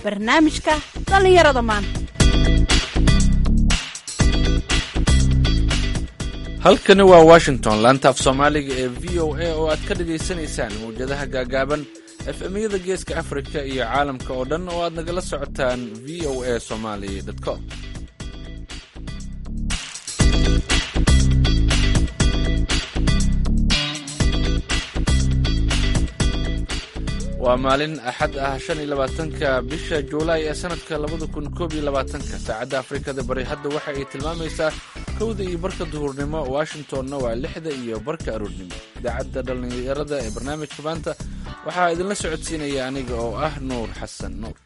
barnaamijka dhallinyarada maanta. halkani waa Washington, laanta af Soomaaliga ee VOA oo aad ka dhageysanaysaan mowjadaha gaagaaban FM-yada Geeska Afrika iyo caalamka oo dhan oo aad nagala socotaan voasomali.com. waa maalin axad ah 25-ka bisha Juulaay ee sanadka 2021. saacadda Afrikada Bari hadda waxa ay tilmaamaysaa 1:00 duhurnimo, Washingtonna waa 6:00 aroornimo. idaacadda dhallinyarada ee barnaamijka maanta waxaa idinla socodsiinaya aniga oo ah Nuur Xasan Nuur.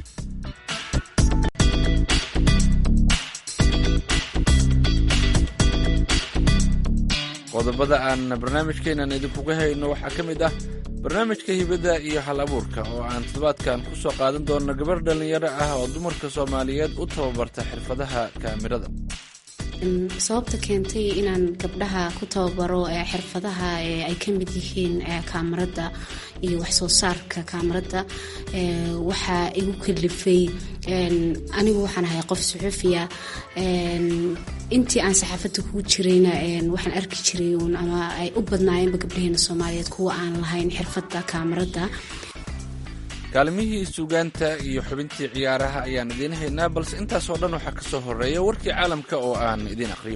qodobada aan barnaamijkeenan idinkuga hayno waxaa ka mid ah barnaamijka hibada iyo hal-abuurka oo aan toddobaadkan ku soo qaadan doono gabar dhallinyaro ah oo dumarka Soomaaliyeed u tababarta xirfadaha kaamirada. sababta keentay inaan gabdhaha ku tababaro xirfadaha ay ka mid yihiin kaamarada iyo waxsoo saarka kaamarada waxaa igu kalifay anigu waxaan ahay qof suxufiya. intii aan saxaafadda kugu jirayna waxaan arki jiray ama ay u badnaayeenba gabdhaheena Soomaaliyeed kuwa aan lahayn xirfadda kaamarada. kaalmihii suugaanta iyo xubintii ciyaaraha ayaan idiin haynaa, balse intaasoo dhan waxaa ka soo horreeya warkii caalamka oo aan idiin aqriyo.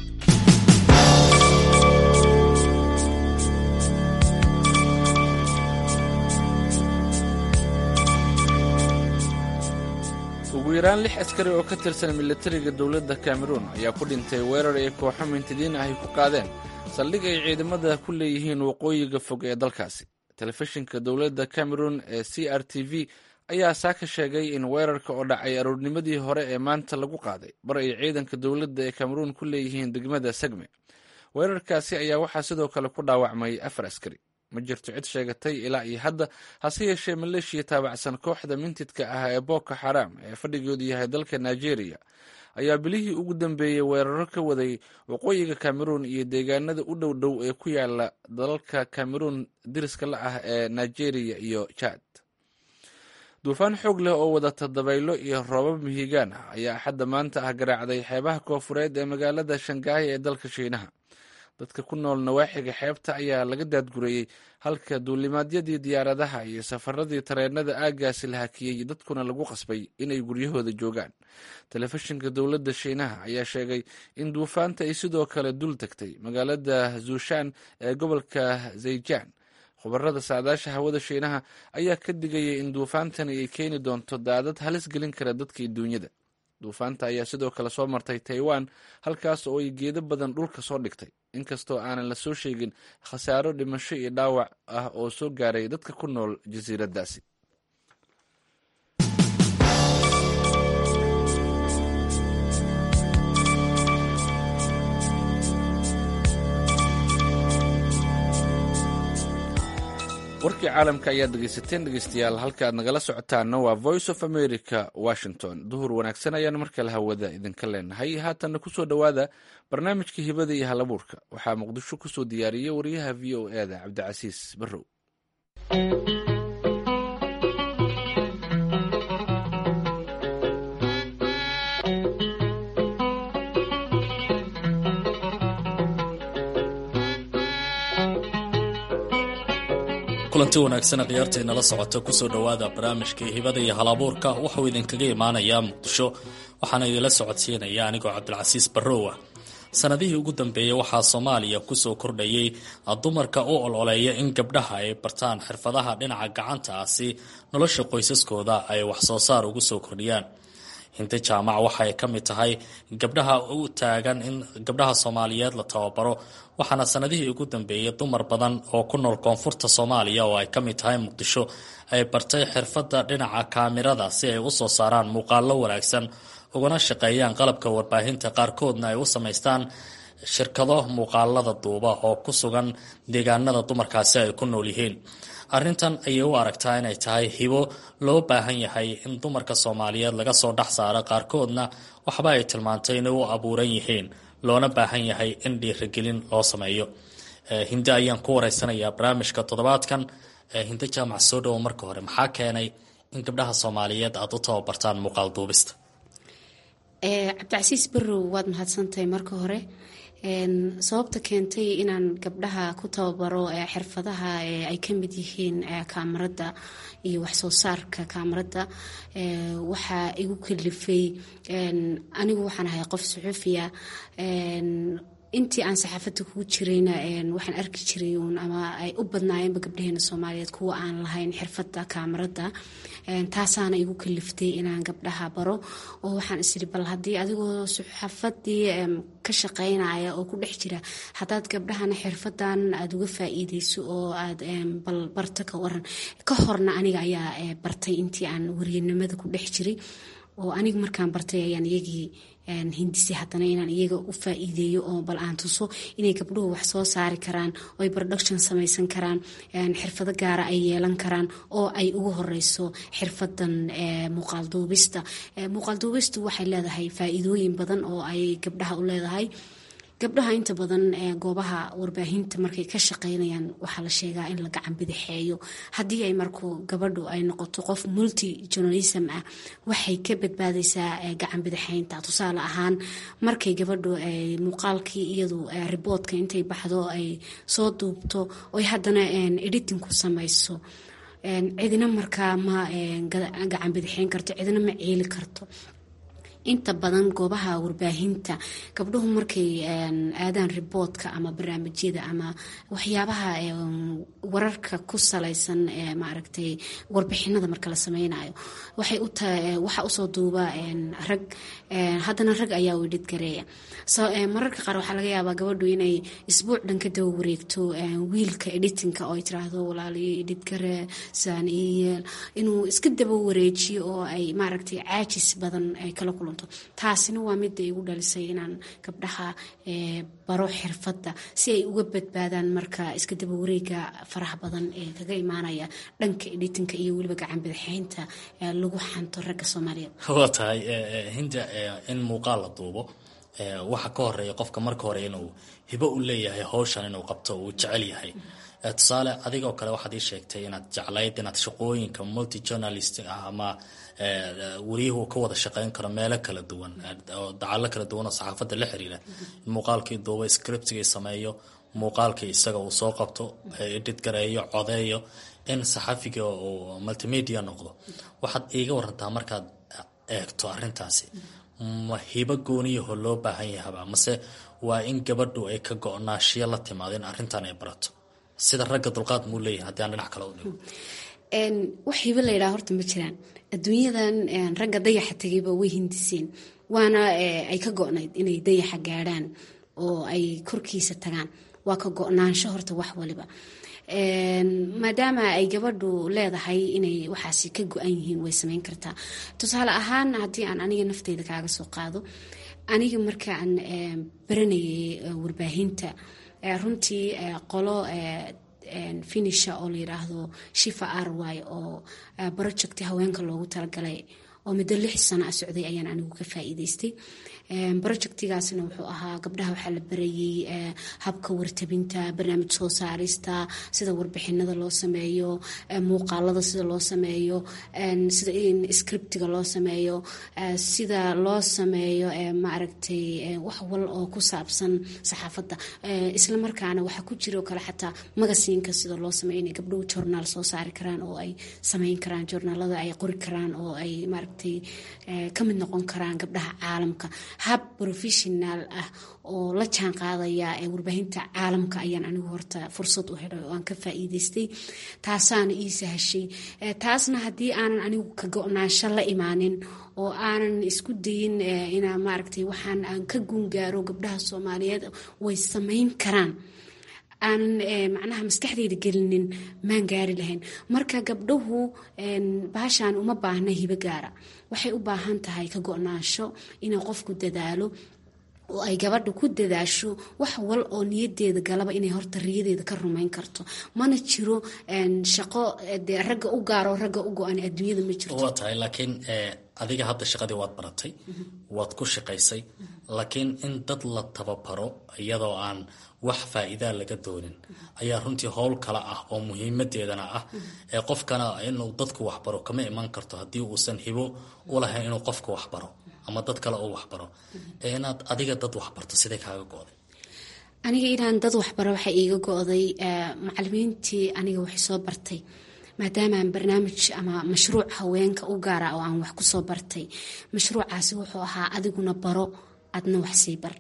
ugu yaraan 6 askari oo ka tirsan militariga dowladda Cameroon ayaa ku dhintay weerar ay kooxo mintidiin ah ku qaadeen saldhig ay ciidamada ku leeyihiin waqooyiga fog ee dalkaasi. telefishinka dowladda Cameroon ee CRTV ayaa saaka sheegay in weerarka oo dhacay aroornimadii hore ee maanta lagu qaaday bar ay ciidanka dowladda ee Cameroon ku leeyihiin degmada Segme. weerarkaasi ayaa waxaa sidoo kale ku dhaawacmay 4 askari. ma jirto cid sheegatay ilaa iyo hadda, hase yeeshee maleeshiya taabacsan kooxda mintidka ah ee Boko Haram ee fadhigoodu yahay dalka Nigeria ayaa bilihii ugu dambeeyey weeraro ka waday waqooyiga Cameroon iyo deegaanada u dhow ee ku yaala dalalka Cameroon diriska la ah ee Nigeria iyo Chad. duufaan xoog leh oo wadata dabaylo iyo roobab mihigaan ah ayaa axadda maanta ah garaacday xeebaha koofureed ee magaalada Shanghai ee dalka Shiinaha. dadka ku nool nawaaxiga xeebta ayaa laga daadgurayey, halka duulimaadyadii diyaaradaha iyo safaradii tareenada aaggaasi la hakiyey, dadkuna lagu qasbay inay guryahooda joogaan. telefishinka dowladda Shiinaha ayaa sheegay in duufaanta ay sidoo kale dul tagtay magaalada Zushan ee gobolka Zhejiang. khubarada saadaasha hawada Shiinaha ayaa ka digayay in duufaantani ay keeni doonto daadad halis gelin kara dadka iyo duunyada. duufaanta ayaa sidoo kale soo martay Taiwan, halkaas oo ay geedo badan dhulka soo dhigtay, inkastoo aanan la soo sheegin khasaaro dhimasho iyo dhaawac ah oo soo gaaray dadka ku nool jasiiraddaasi. warkii caalamka ayaad dhegaysateen dhegaystayaal. halka aad nagala socotaanna waa Voice of America, Washington. duhur wanaagsan ayaan markale hawada idinka leenahay. haatanna kusoo dhowaada barnaamijka hibada iyo hal-abuurka. waxaa Muqdisho kusoo diyaariyey wariyaha VOA-da Cabdicasiis Barrow. kulanti wanaagsan khiyaarteena la socota kusoo dhowaada barnaamijka hibada iyo hal-abuurka. waxuu idinkaga imaanayaa Muqdisho, waxaana idinla socodsiinaya anigoo Cabdilcasiis Barrow ah. sanadihii ugu dambeeyey waxaa Soomaaliya kusoo kordhayay dumarka u ololeeya in gabdhaha ay bartaan xirfadaha dhinaca gacanta ah si nolosha qoysaskooda ay wax soo saar ugu soo kordhiyaan. Hinde Jaamac waxay ka mid tahay gabdhaha u taagan in gabdhaha Soomaaliyeed la tababaro, waxaana sanadihii ugu dambeeyay dumar badan oo ku nool koonfurta Soomaaliya oo ay ka mid tahay Muqdisho ay bartay xirfadda dhinaca kaamirada si ay u soo saaraan muuqaallo wanaagsan ugana shaqeeyaan qalabka warbaahinta. qaarkoodna ay u samaystaan shirkado muuqaalada duuba oo ku sugan deegaanada dumarkaasi ay ku nool yihiin. arrintan ayay u aragtaa inay tahay hibo loo baahan yahay in dumarka Soomaaliyeed laga soo dhex saaro. qaarkoodna waxba ay tilmaantay inay u abuuran yihiin, loona baahan yahay in dhiirigelin loo sameeyo. Hinde ayaan ku wareysanayaa barnaamijka toddobaadkan. Hinde Jaamac, soo dhowo marka hore, maxaa keenay in gabdhaha Soomaaliyeed aad u tababartaan muuqaal duubista? Cabdicasiis Barrow waad mahadsantahay marka hore. Sababta keentay inaan gabdhaha ku tababaro xirfadaha ay ka mid yihiin kaamarada iyo wax soo saarka kaamarada waxaa igu kalifay anigu waxaan ahay qof suxufiya. Intii aan saxaafadda kugu jirayna waxaan arki jiray ama ay u badnaayeenba gabdhaheena Soomaaliyeed kuwa aan lahayn xirfadda kaamarada. Taasaana igu kaliftay inaan gabdhaha baro oo waxaan isiri bal haddii adigoo saxaafadii ka shaqaynaya oo ku dhex jira haddaad gabdhahana xirfadan aad uga faa'iideyso oo aad bal barta ka waran. Ka horna aniga ayaa bartay intii aan wariyanimada ku dhex jiray oo aniga markaan bartay ayaan iyagii hindisi haddana inaan iyaga u faa'iideeyo oo bal aan tuso inay gabdhuhu wax soo saari karaan oo ay production samaysan karaan xirfado gaara ay yeelan karaan oo ay ugu horeyso xirfadan muuqaal duubista. Muuqaal duubistu waxay leedahay faa'iidooyin badan oo ay gabdhaha u leedahay. Gabdhaha inta badan goobaha warbaahinta markay ka shaqaynayaan waxaa la sheegaa in la gacan bidixeeyo. Haddii ay markuu gabadhu ay noqoto qof multi journalism ah waxay ka badbaadaysaa gacan bidixeynta. Tusaale ahaan markay gabadhu ay muuqaalkii iyadu reportka intay baxdo ay soo duubto oo haddana editing ku samayso cidina markaa ma gacan bidixeyn karto, cidina ma ciili karto. Inta badan goobaha warbaahinta gabdhuhu markay aadaan reportka ama barnaamijyada ama waxyaabaha wararka ku salaysan maaragtay warbixinada marka la sameynayo waxa usoo duuba rag haddana rag ayaa u edit gareeya. Mararka qaar waxaa laga yaabaa gabadhu inay isbuuc dhan ka daba wareegto wiilka editinka oo ay tiraahdo walaaliyo edit garee saan iyeel inuu iska daba wareejiyo oo ay maaragtay caajis badan ay kala kulanto. Taasina waa mid ay igu dhalisay inaan gabdhaha baro xirfadda si ay uga badbaadaan marka iska daba wareega faraha badan ee kaga imaanaya dhanka editinka iyo weliba gacan bidixeynta lagu xanto ragga Soomaaliyeed. Waa tahay Hinda in muuqaal la duubo waxa ka horeeya qofka marka hore inuu hibo u leeyahay hawshan inuu qabto uu jecel yahay. Tusaale adigoo kale waxaad ii sheegtay inaad jeclayd inaad shaqooyinka multi journalist ama wariyuhu ka wada shaqayn karo meelo kala duwan oo dacallo kala duwan oo saxaafadda la xiriira. Muuqaalkii duubo scriptiga sameeyo, muuqaalkii isaga uu soo qabto, edit gareeyo, codeeyo in saxafiga oo multimedia noqdo. Waxaad iiga warantaa markaad eegto arrintaasi ma hibo gooniyaho loo baahan yahay mase waa in gabadhu ay ka go'naashiyo la timaadeen arrintan ay barato sida ragga dulqaad muu leeyahay haddii aan dhinac kale u dhigo? Wax hibo la yidhaha horta ma jiraan. Adduunyadan ragga dayaxa tegayba way hindiseen waana ay ka go'nayd inay dayaxa gaadhaan oo ay korkiisa tagaan. Waa ka go'naansho horta wax waliba. Maadaama ay gabadhu leedahay inay waxaasi ka go'an yihiin way samayn kartaa. Tusaale ahaan haddii aan aniga nafteyda kaaga soo qaado aniga marka aan baranayay warbaahinta runtii qolo finisha oo la yiraahdo Shifa RY oo project haweenka loogu talagalay oo muddo 6 sano socday ayaan anigu ka faa'iideystay. Projectigaasna wuxuu ahaa gabdhaha waxaa la barayay habka wartabinta, barnaamij soo saarista, sida warbixinada loo sameeyo, muuqaalada sida loo sameeyo, sida in scriptiga loo sameeyo, sida loo sameeyo maaragtay wax wal oo ku saabsan saxaafadda. Isla markaana waxa ku jiro kale xataa magasiinka sida loo sameeyo in gabdhuhu journal soo saari karaan oo ay sameyn karaan journalada ay qori karaan oo ay maaragtay ka mid noqon karaan gabdhaha caalamka. Hab professional ah oo la jaan qaadaya warbaahinta caalamka ayaan anigu horta fursad u helay oo aan ka faa'iideystay. Taasaana ii sahashay. Taasna haddii aanan anigu ka go'naansho la imaanin oo aanan isku dayin inaan maaragtay waxaan aan ka guungaaro gabdhaha Soomaaliyeed way samayn karaan aanan macnaha maskaxdeyda gelinin maan gaari lahayn. Marka gabdhuhu baashaan uma baahna hibo gaara. Waxay u baahan tahay ka go'naansho inay qofku dadaalo oo ay gabadhu ku dadaasho wax wal oo niyadeeda galaba inay horta riyadeeda ka rumayn karto. Mana jiro shaqo ragga u gaaro ragga u go'an adduunyada ma jirto. Waa tahay laakiin adiga hadda shaqadii waad baratay waad ku shaqaysay laakiin in dad la tababaro iyadoo aan wax faa'iida laga doonin ayaa runtii howl kale ah oo muhiimadeedana ah ee qofkana inuu dadku waxbaro kama iman karto haddii uusan hibo u lahayn inuu qofka waxbaro ama dad kale uu waxbaro inaad adiga dad waxbarto sidee kaaga go'day aniga inaan dad waxbaro waxay iiga go'day macalimiintii aniga waxay soo bartay maadaama aan barnaamij ama mashruuc haweenka u gaara oo aan wax ku soo bartay mashruucaasi wuxuu ahaa adiguna baro adna wax sii bar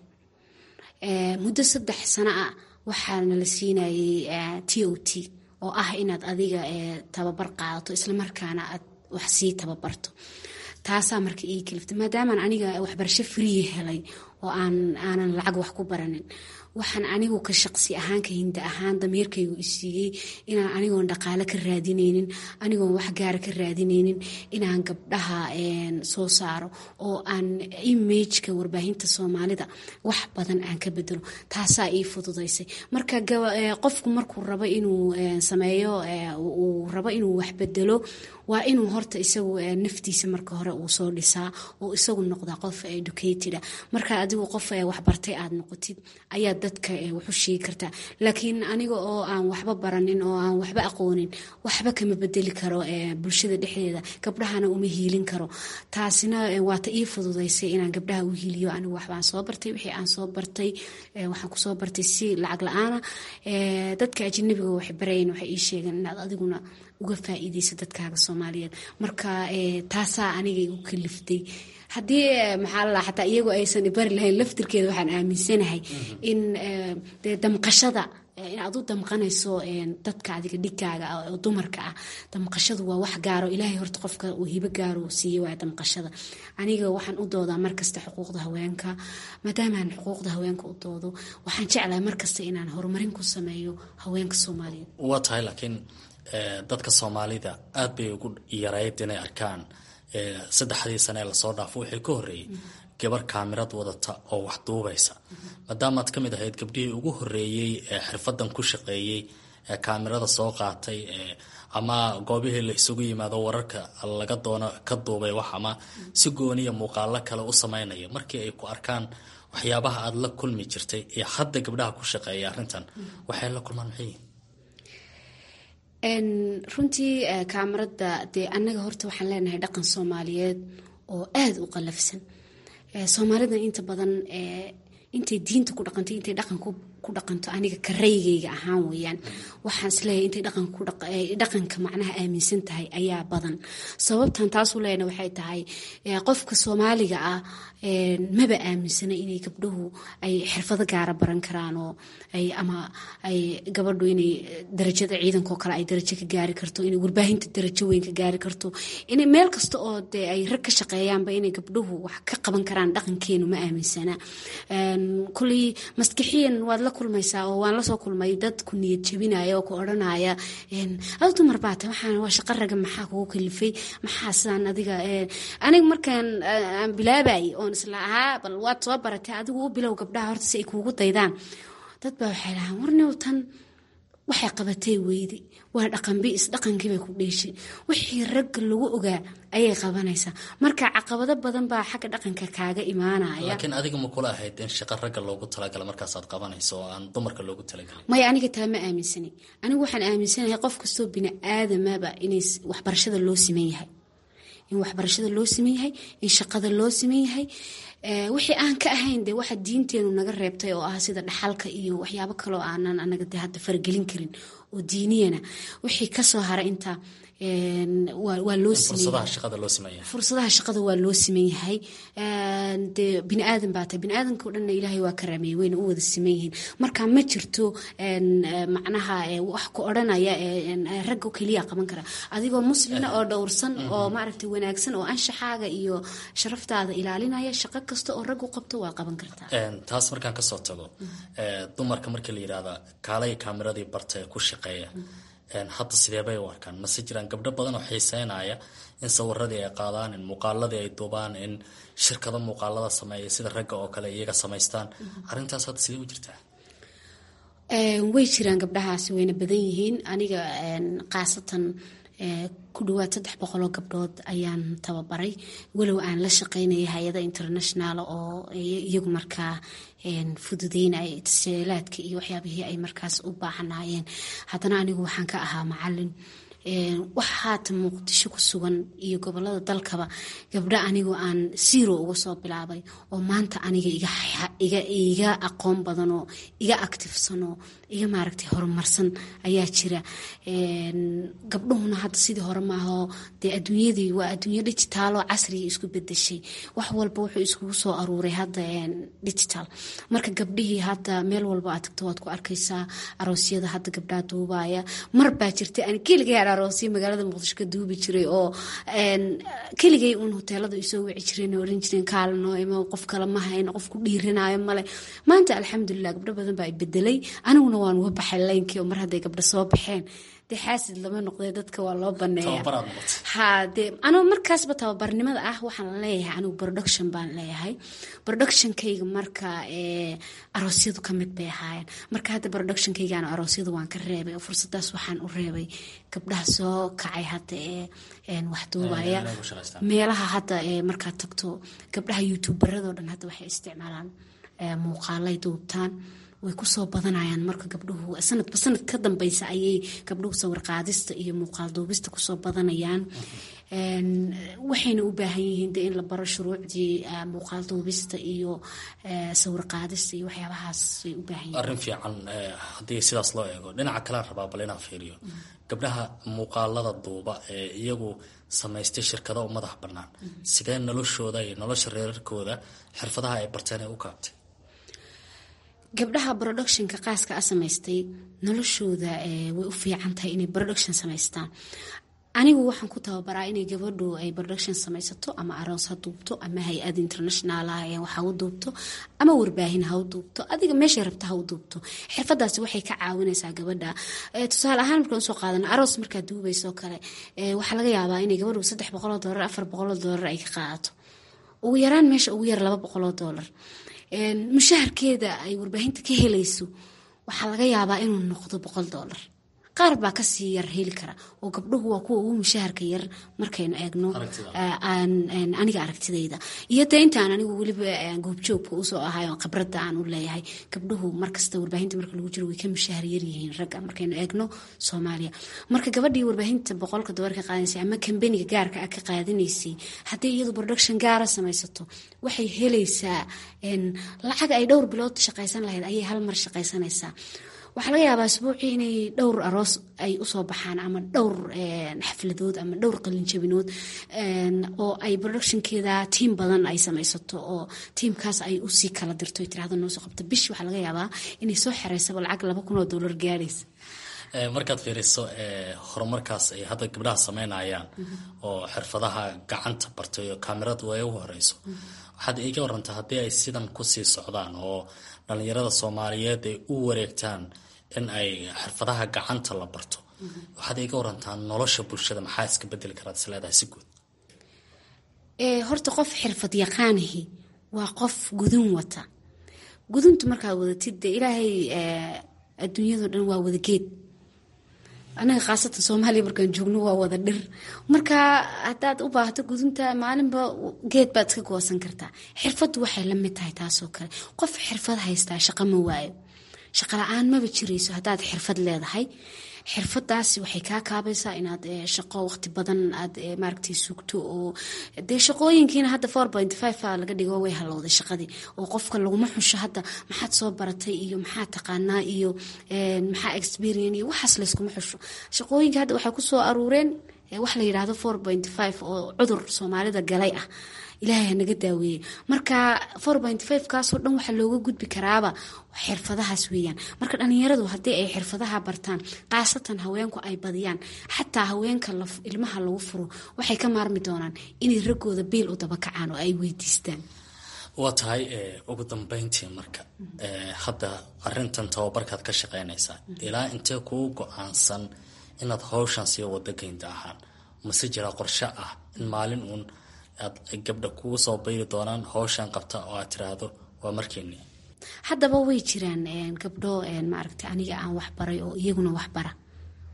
muddo 3 sano ah waxaana la siinayay TOT oo ah inaad adiga tababar qaadato isla markaana aad wax sii tababarto taasaa marka ii kaliftay maadaama aniga waxbarasho free helay oo aanan lacag wax ku baranin waxaan anigu ka shaqsi ahaan ka hinda ahaan damiirkaygu isiiyey inaan anigoon dhaqaale ka raadinaynin anigoon wax gaara ka raadinaynin inaan gabdhaha soo saaro oo aan imageka warbaahinta soomaalida wax badan aan ka bedelo taasaa ii fududaysay marka qofku markuu rabo inuu sameeyo uu rabo inuu wax bedelo waa inuu horta isagu naftiisa marka hore uu soo dhisaa oo isagu noqdaa qof educated marka adigu qof waxbartay aad noqotid ayaa dadka wuxuu sheegi kartaa laakiin aniga oo aan waxba baranin oo aan waxba aqoonin waxba kama bedeli karo bulshada dhexdeeda gabdhahana uma hiilin karo taasina waa ta ii fududaysay inaan gabdhaha u hiiliyo anigu waxbaan soo bartay wixii aan soo bartay waxaan kusoo bartay si lacag la-aana dadka ajnabiga waxay barayeen waxay ii sheegeen inaad adiguna uga faa'iidaysa dadkaaga Soomaaliyeed marka taasaa aniga igu kaliftay haddii maxaa la xataa iyagoo aysan bari lahayn laftirkeeda waxaan aaminsanahay in damqashada inaad u damqanayso dadka adiga dhigaaga oo dumarka ah damqashadu waa wax gaaro ilaahay horta qofka uu hibo gaaro siiyo waa damqashada aniga waxaan u doodaa markasta xuquuqda haweenka maadaama aan xuquuqda haweenka u doodo waxaan jeclahay markasta inaan horumarin ku sameeyo haweenka Soomaaliyeed waa tahay laakiin dadka Soomaalida aad bay ugu yareeyeen inay arkaan 3 sano lasoo dhaafo wixii ka horeeyay gabar kaamirad wadata oo wax duubaysa maadaama aad kamid ahayd gabdhihii ugu horeeyay xirfadan ku shaqeeyay kaamirada soo qaatay ama goobihii la isugu yimaado wararka laga doono ka duubay wax ama si gooniya muuqaalo kale u sameynaya markii ay ku arkaan waxyaabaha aad la kulmi jirtay ee hadda gabdhaha ku shaqeeya arrintan waxay la kulmaan maxay runtii kaamarada dee annaga horta waxaan leenahay dhaqan Soomaaliyeed oo aad u qalafsan Soomaalida inta badan intay diinta ku dhaqantay intay dhaqan ku dhaqanto aniga kareygayga ahaan weeyaan waxaan isleeyahay intay dhaqanka macnaha aaminsan tahay ayaa badan sababtan taas u leeyna waxay tahay qofka Soomaaliga ah maba aaminsana inay gabdhuhu ay xirfado gaar baran karaan oo ay gabadhu inay darajada ciidanka kale ay darajo ka gaari karto inay warbaahinta darajo weyn ka gaari karto inay meel kasta oo ay rag ka shaqeeyaanba inay gabdhuhu wax ka qaban karaan dhaqankeenu ma aaminsana kulli maskaxiyan waad la kulmaysaa oo waan la soo kulmay dad ku niyad jabinaya oo ku oranaya aad dumar baata waxaan waa shaqo raga maxaa kugu kalifay maxaa sidaan adiga aniga markaan aan bilaabay oon isla ahaa bal waad soo baratay adigu u bilow gabdhaha horta si ay kuugu daydaan dad baa waxay lahaan warnew tan waxay qabatay weydi waa dhaqankii bay ku dheeshay wixii ragga lagu ogaa ayay qabanaysaa marka caqabado badan baa xagga dhaqanka kaaga imaanaya laakiin adiga ma kula ahayd in shaqo ragga loogu talagalay markaas aad qabanayso oo aan dumarka loogu talagalin maya aniga taa ma aaminsani anigu waxaan aaminsanahay qof kastoo bini aadamaba inay waxbarashada loo siman yahay in waxbarashada loo siman yahay in shaqada loo siman yahay wixii aan ka ahayn de waxa diinteenu naga reebtay oo ah sida dhaxalka iyo waxyaabo kale oo aanan anaga de hadda fargelin karin oo diiniyana wixii ka soo haray inta waa loo simeeyay fursadaha shaqada waa loo siman yahay de bini aadan baa tahay bini aadanka oo dhan ilaahay waa karaamay wayna u wada siman yihiin marka ma jirto macnaha wax ku oranaya ragga kaliya qaban kara adigoo muslina oo dhowrsan oo maaragtay wanaagsan oo anshaxaaga iyo sharaftaada ilaalinaya shaqo kasta oo raggu qabto waa qaban kartaa taas markaan ka soo tago dumarka markii la yiraahdo kaalay kaamiradii bartay ku shaqeeya hadda sidee bay u arkaan mase jiraan gabdho badan oo xiiseynaya in sawiradii ay qaadaan in muuqaaladii ay duubaan in shirkado muuqaalada sameeya sida ragga oo kale iyaga samaystaan arrintaas hadda sidee u jirtaa way jiraan gabdhahaasi wayna badan yihiin aniga qaasatan ku dhawaad 300 gabdhood ayaan tababaray walow aan la shaqeynayay hay-ada international oo iyagu markaa fududeynay tashiilaadka iyo waxyaabihii ay markaas u baahnaayeen haddana anigu waxaan ka ahaa macalin waxaata muqdisho ku sugan iyo gobolada dalkaba gabdho anigu aan zero uga soo bilaabay oo maanta aniga iga aqoon badan oo iga activesan oo iga maaragtay horumarsan ayaa jira gabdhuhuna hadda sidii hore maaha dee adduunyadii waa adduunyo digital oo casriga isku bedeshay wax walba wuxuu iskugu soo aruuray hadda digital marka gabdhihii hadda meel walba aad tagto waad ku arkaysaa aroosyada hadda gabdhaha duubaya mar baa jirtay aan keligay aroosyo magaalada muqdisho ka duubi jiray oo keligay uun hoteelada isoo wici jireen oo oran jireen kaalno ima qof kale ma hayno qof ku dhiiranayo male maanta alxamdulilah gabdho badan baa bedelay aniguna waan uga baxay laynkii oo mar hadday gabdho soo baxeen dee xaasid lama noqday dadka waa loo baneeya dee anoo markaasba tababarnimada waxaan leeyahay anigu production baan leeyahay productionkayga marka aroosyadu ka mid bay ahaayeen marka hadda productionkayga aroosyadu waan ka reebay oo fursadaas waxaan u reebay gabdhaha soo kacay hadda wax duubaya meelaha hadda markaad tagto gabdhaha youtuberadoo dhan hadda waxay isticmaalaan muuqaalay duubtaan way ku soo badanayaan marka gabdhuhu sanadba sanad ka dambaysa ayay gabdhuhu sawir qaadista iyo muuqaal duubista ku soo badanayaan waxayna u baahan yihiin in la baro shuruucdii muuqaal duubista iyo sawir qaadista iyo waxyaabahaas way u baahan yihiin arrin fiican haddii sidaas loo eego dhinaca kale rabaa bal inaan fiiriyo gabdhaha muuqaalada duuba ee iyagu samaystay shirkado u madax bannaan sidee noloshooda iyo nolosha reerarkooda xirfadaha ay barteen ay u kaabtay gabdhaha productionka qaaska samaystay noloshooda way u fiican tahay inay production samaystaan anigu waxaan ku tababaraa inay gabadhu ay production samaysato ama aroos ha duubto ama hay-ad international waxa u duubto ama warbaahin ha u duubto adiga meeshay rabta ha u duubto xirfadaasi waxay ka caawinaysaa gabadha tusaale ahaan markaan soo qaadano aroos markaad duubayso kale waxaa laga yaabaa inay gabadhu $300 $400 ay ka qaadato ugu yaraan meesha ugu yar $200 mushaharkeeda ay warbaahinta ka helayso waxaa laga yaabaa inuu noqdo $100 qaar baa kasii yar heli kara oo gabdhuhu waa kuwa ugu mushaharka yar markaynu eegno aniga aragtidayda iyo dee intaan anigu weliba goobjoogka usoo ahay oo khibradda aan u leeyahay gabdhuhu markasta warbaahinta marka lagu jiro way ka mushahar yar yihiin ragga markaynu eegno Soomaaliya marka gabadhii warbaahinta $100 ka qaadanaysay ama kambaniga gaarka ah ka qaadanaysay haddii iyadu production gaara samaysato waxay helaysaa lacag ay dhowr bilood shaqaysan lahayd ayay hal mar shaqaysanaysaa waxaa laga yaabaa asbuucii inay dhowr aroos ay usoo baxaan ama dhowr xafladood ama dhowr qalinjabinood oo ay productionkeeda tiim badan ay samaysato oo tiimkaas ay usii kala dirto tiraahdo noo soo qabta bish waxaa laga yaabaa inay soo xereysaba lacag $2,000 gaaraysa markaad fiiriso horumarkaas ay hadda gabdhaha sameynayaan oo xirfadaha gacanta bartay oo kaamiradu ay u horeyso waxaad iiga warantaa haddii ay sidan kusii socdaan oo dhalinyarada Soomaaliyeed ay u wareegtaan in ay xirfadaha gacanta la barto waxaad iiga warantaa nolosha bulshada maxaa iska bedeli karaa isleedahay si guud horta qof xirfad yaqaanihi waa qof gudun wata guduntu markaad wadatid dee ilaahay adduunyadoo dhan waa wada geed anaga khaasatan Soomaaliya markaan joogno waa wada dhir marka hadaad u baahato gudunta maalinba geed baad iska goosan kartaa xirfadu waxay la mid tahay taasoo kale qof xirfad haysta shaqo ma waayo shaqo la'aan ma jirayso hadaad xirfad leedahay xirfadaasi waxay ka kaabaysaa inaad shaqo waqti badan aad maaragtay sugto oo de shaqooyinkiina hadda 4.5 laga dhigo way halowday shaqadii oo qofka laguma xusho hadda maxaad soo baratay iyo maxaa taqaanaa iyo maxaa experience iyo waxaas la iskuma xusho shaqooyinka hadda waxay ku soo aruureen wax la yiraahdo 4.5 oo cudur Soomaalida galay ah ilaahay naga daaweeyay marka 4.5 kaas oo dhan waxa looga gudbi karaaba xirfadahaas weeyaan marka dhalinyaradu hadii ay xirfadaha bartaan qaasatan haweenku ay badiyaan xataa haweenka ilmaha lagu furo waxay ka maarmi doonaan inay ragooda biil u daba kacaan oo ay weydiistaan waa tahay ugu dambeyntii marka hadda arintan tababarkaad ka shaqeynaysaa ilaa intee kuu go'aansan inaad hawshan sii wada geynta ahaan mase jira qorshe ah in maalin uun aad gabdha kugu soo bayri doonaan hawshan qabta oo aad tiraahdo waa markiini haddaba way jiraan gabdho maaragtay aniga aan wax baray oo iyaguna wax bara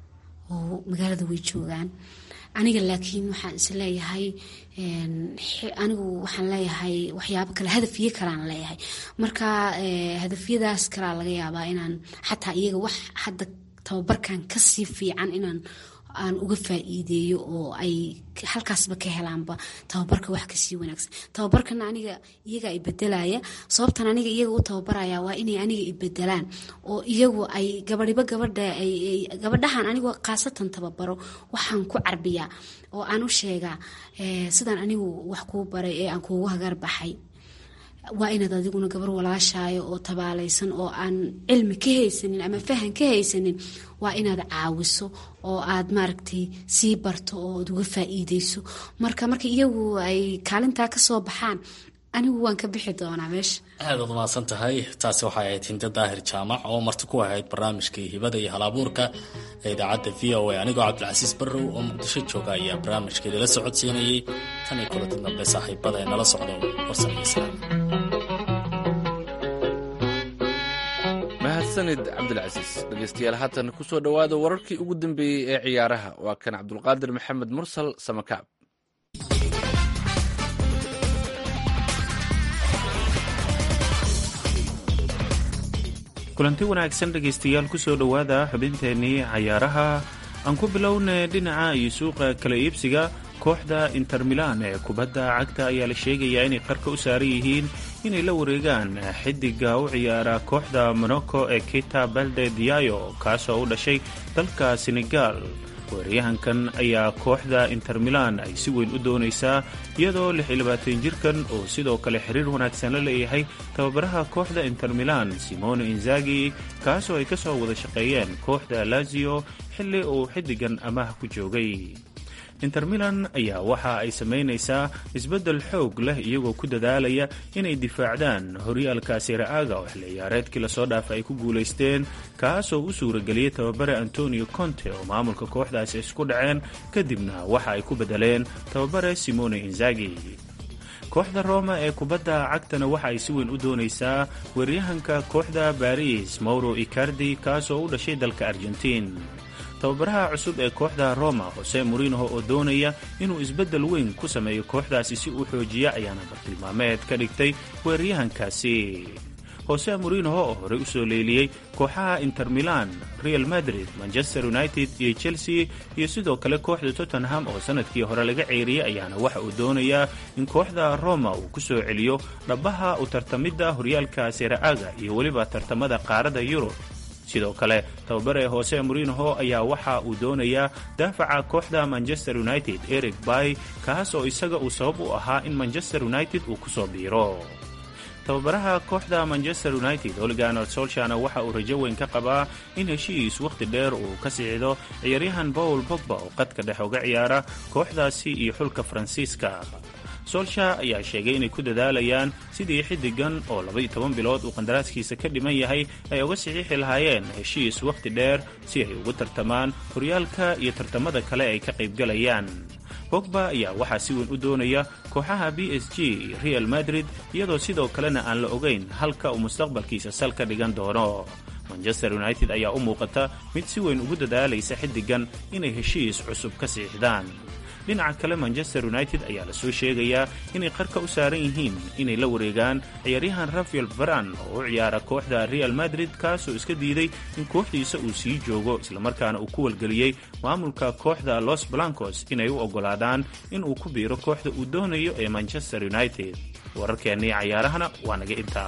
oo magaalada way joogaan. aniga laakiin waxaan is leeyahay anigu waxaan leeyahay waxyaabo kale, hadafyo kalaan leeyahay. marka hadafyadaas kalaa laga yaabaa inaan xataa iyaga wax hadda tababarkan kasii fiican inaan aan uga faa'iideeyo oo ay halkaasba ka helaanba tababarka wax kasii wanaagsan. tababarkana aniga iyaga ay bedelaya, sababtan aniga iyaga u tababaraya waa inay aniga i bedelaan oo iyagu ay gabadhahan anigu khaasatan tababaro waxaan ku carbiyaa oo aan u sheegaa sidaan anigu wax kuu baray ee aan kuugu hagar baxay waa inaad adiguna gabar walaashaayo oo tabaalaysan oo aan cilmi ka haysanin ama fahan ka haysanin waa inaad caawiso oo aad maaragtay sii barto oo aad uga faa'iideyso. marka iyagu ay kaalintaa ka soo baxaan anigu waan ka bixi doonaa meesha. aadaad umahadsan tahay. taasi waxay ahayd Hinde Daahir Jaamac oo marti ku ahayd barnaamijkii hibada iyo halabuurka ee idaacadda VOA. anigoo Cabdilcasiis Barrow oo Muqdisho jooga ayaa barnaamijkeeda la socodsiinayay. tan iyo kulanti dambe saaxiibada ee nala socdo warsan iyo salaam. mahadsanid Cabdilcasiis. dhegeystayaal haatan ku soo dhawaada wararkii ugu dambeeyey ee ciyaaraha. waa kan Cabdulqaadir Maxamed Mursal Samakaab. kulanti wanaagsan dhegaystayaal ku soo dhowaada xubinteennii cayaaraha. aan ku bilowna dhinaca iyo suuqa kala iibsiga. kooxda Inter Milan ee kubadda cagta ayaa la sheegayaa inay qarka u saaran yihiin inay la wareegaan xidiga u ciyaara kooxda Monaco ee Keita Balde Diallo kaasoo u dhashay dalka Senegal. weeraryahankan ayaa kooxda Inter Milan ay si weyn u doonaysaa, iyadoo 26 jirkan oo sidoo kale xiriir wanaagsan la leeyahay tababaraha kooxda Inter Milan Simone Inzaghi, kaasoo ay ka soo wada shaqeeyeen kooxda Lazio xilli uu xidigan amaah ku joogay. Inter Milan ayaa waxa ay samaynaysaa isbeddel xoog leh iyagoo ku dadaalaya inay difaacdaan horyaalka Serie A-ga oo xilli ciyaareedkii lasoo dhaafay ay ku guulaysteen, kaasoo u suurageliyey tababare Antonio Conte oo maamulka kooxdaasi isku dhaceen, kadibna waxa ay ku bedeleen tababare Simone Inzaghi. kooxda Roma ee kubadda cagtana waxa ay si weyn u doonaysaa weeraryahanka kooxda Paris Mauro Icardi, kaasoo u dhashay dalka Argentiin. tababaraha cusub ee kooxda Roma Jose Mourinho oo doonaya inuu isbeddel weyn ku sameeyo kooxdaasi si uu xoojiya ayaana bartilmaameed ka dhigtay weeraryahankaasi. Jose Mourinho oo horey u soo leeliyey kooxaha Inter Milan, Real Madrid, Manchester United iyo Chelsea iyo sidoo kale kooxda Tottenham oo sanadkii hore laga ceyriyay ayaana waxa uu doonayaa in kooxda Roma uu ku soo celiyo dhabaha u tartamidda horyaalka Serie A-ga iyo weliba tartamada qaaradda Yurub. sidoo kale tababare Jose Mourinho ayaa waxa uu doonayaa daafaca kooxda Manchester United Eric Bailly, kaas oo isaga uu sabab u ahaa in Manchester United uu ku soo biiro. tababaraha kooxda Manchester United Ole Gunnar Solskjaer waxa uu rajo weyn ka qabaa in heshiis waqti dheer uu ka sicdo ciyaaryahan Paul Pogba oo qadka dhexe uga ciyaara kooxdaasi iyo xulka Faransiiska. Solskjaer ayaa sheegay inay ku dadaalayaan sidii xidigan oo 12 bilood uu qandaraaskiisa ka dhiman yahay ay uga saxiixi lahaayeen heshiis waqti dheer si ay ugu tartamaan horyaalka iyo tartamada kale ay ka qaybgalayaan. Pogba ayaa waxaa si weyn u doonaya kooxaha PSG iyo Real Madrid, iyadoo sidoo kalena aan la ogeyn halka uu mustaqbalkiisa sal ka dhigan doono. Manchester United ayaa u muuqata mid si weyn ugu dadaalaysa xidigan inay heshiis cusub ka siixdaan. dhinaca kale Manchester United ayaa la soo sheegayaa inay qarka u saaran yihiin inay la wareegaan ciyaaryahan Rafael Varane oo u ciyaara kooxda Real Madrid, kaasoo iska diiday in kooxdiisa uu sii joogo islamarkaana uu ku walgeliyey maamulka kooxda Los Blancos inay u ogolaadaan in uu ku biiro kooxda uu doonayo ee Manchester United. wararkeennii cayaarahana waa naga intaa.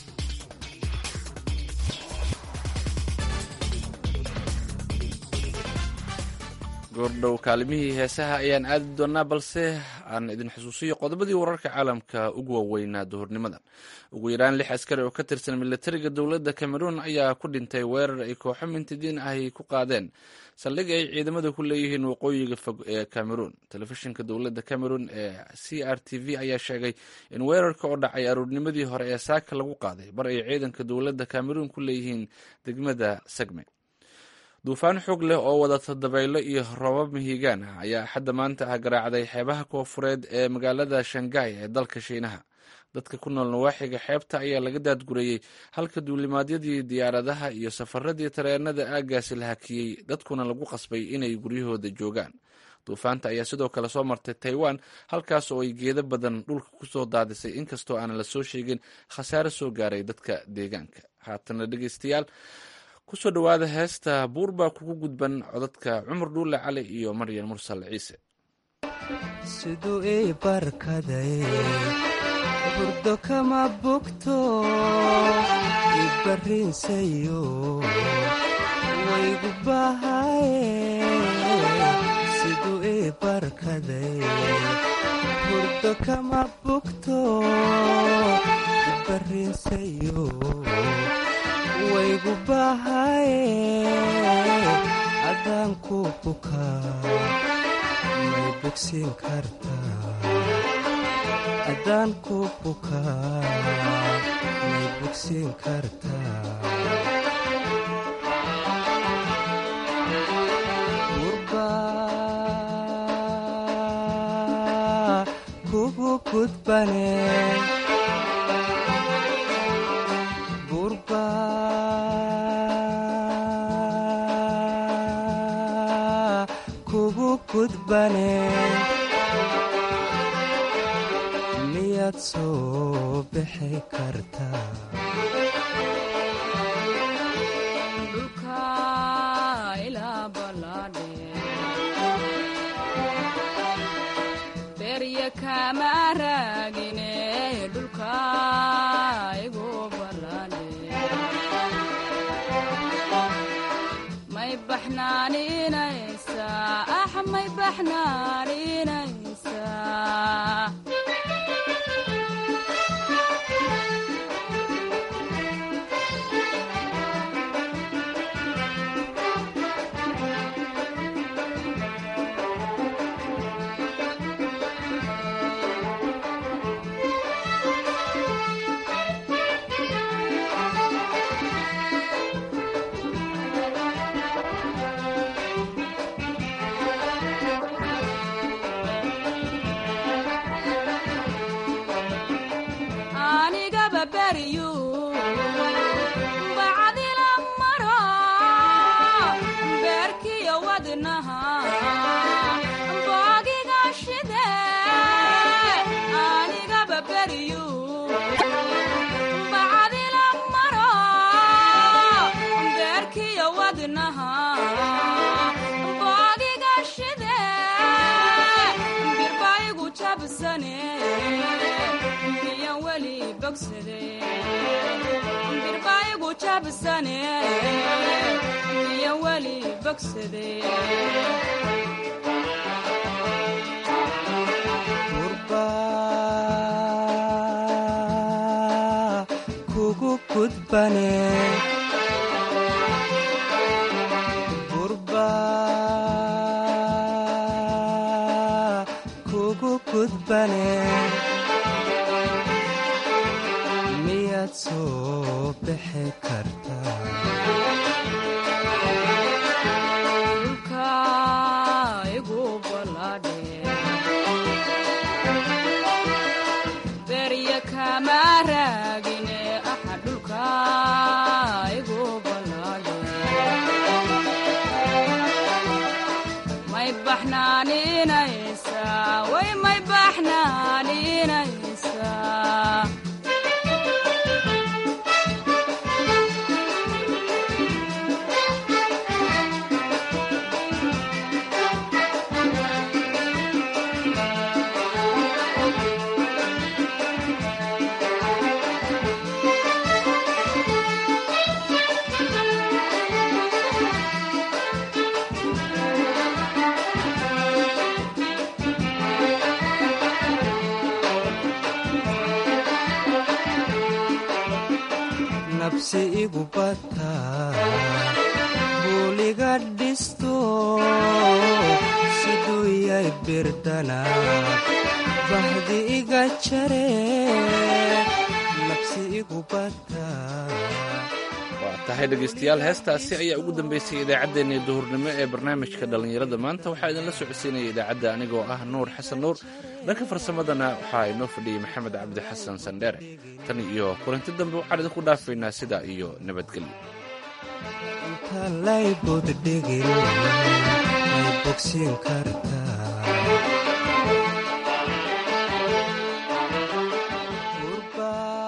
goordhow kaalimihii heesaha ayaan aadi doonaa, balse aan idin xusuusiyo qodobadii wararka caalamka ugu waaweynaa duhurnimadan. ugu yaraan 6 askari oo ka tirsan militariga dowladda Cameroon ayaa ku dhintay weerar ay kooxo mintidiin ahi ku qaadeen saldhig ay ciidamada ku leeyihiin waqooyiga fog ee Cameroon. telefishinka dowladda Cameroon ee CRTV ayaa sheegay in weerarka oo dhacay aroornimadii hore ee saaka lagu qaaday bar ay ciidanka dowladda Cameroon ku leeyihiin degmada Segme. duufaan xoog leh oo wadata dabaylo iyo roobab mihigaan ah ayaa xadda maanta ah garaacday xeebaha koofureed ee magaalada Shanghai ee dalka Shiinaha. dadka ku nool nawaaxiga xeebta ayaa laga daadgurayey halka duulimaadyadii diyaaradaha iyo safaradii tareenada aaggaasi la hakiyey, dadkuna lagu qasbay inay guryahooda joogaan. duufaanta ayaa sidoo kale soo martay taiwan, halkaas oo ay geedo badan dhulka kusoo daadisay, inkastoo aanan la soo sheegin khasaare soo gaaray dadka deegaanka. haatana dhegeystayaal, kusoo dhowaada heesta buur baa kugu gudban, codadka Cumar Dhuule Cali iyo Maryan Mursal Ciise. siduu ii barkaday burdo kama bogto ibarrinsayo waygu bahaye, siduu ii barkaday burdo kama bogto ibarrinsayo waygu bahaye, haddaan ku bukaa may bogsiin kartaa, haddaan ku bukaa may bogsiin kartaa. burbaa kugu gudbane, burbaa kugu gudbane, miyaad soo bixi kartaa. dhulka ilaa ballaadhe berya kama raagine, dhulka igu ballaadhe may baxnaaninaysaa, may baxnaaninaysaa. birbaayigu jabsane iyo weli bogsade. burbaa kugu gudbane, burbaa kugu gudbane, miyaad soo bixi kartaa. dhulka igu ballaadhe berya kama raagine, dhulka igu ballaadhe may baxnaaninaysaa, way may baxnaaninaysaa. nabsi igu bataa buuliga dhisto, siduu yay birdana bahdi iga jare, nabsi igu bataa. waa tahay dhegaystayaal, heestaasi ayaa ugu dambeysay idaacaddeenii duhurnimo ee barnaamijka dhallinyarada maanta. waxaa idinla socodsiinaya idaacadda anigoo ah nuur xasan nuur, dhanka farsamadana waxaa inoo fadhiyey maxamed cabdi xasan sandheere. tan iyo kulanti dambe waxaan idinku dhaafaynaa sidaa iyo nabadgelyo. inta laybood dhigin way bogsiin kartaa